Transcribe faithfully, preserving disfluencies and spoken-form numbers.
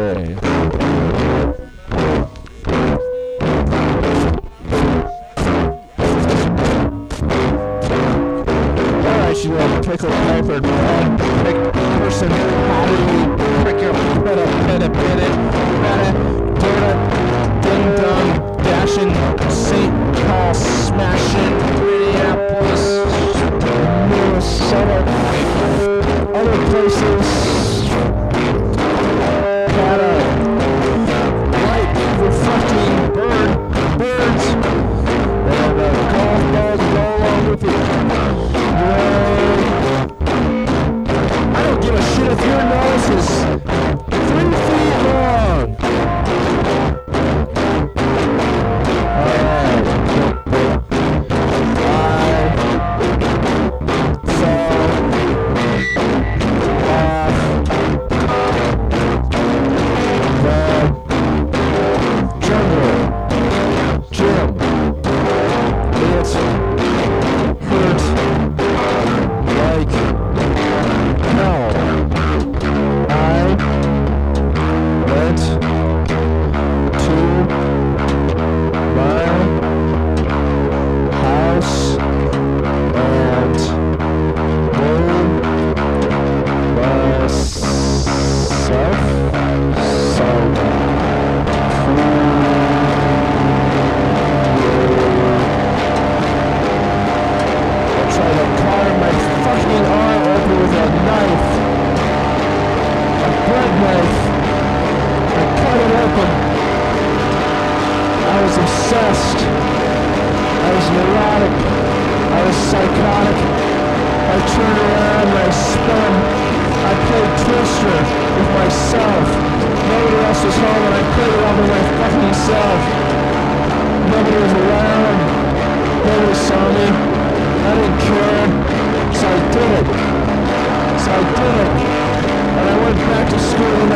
Okay. Alright, you little pickle peppered man. Pick person, howdy, prick your pitta, pitta, pitta, pitta, pitta, ding dong, dashing, Saint Paul smashing, Minneapolis, Minnesota, other places. Got a light reflecting bird, birds. They have a golf balls to go along with it. I don't give a shit if your nose is three feet long. Alright. I obsessed. I was neurotic. I was psychotic. I turned around and I spun. I played Twister with myself. Nobody else was home and I played it all by my fucking self. Nobody was around. Nobody saw me. I didn't care. So I did it. So I did it. And I went back to school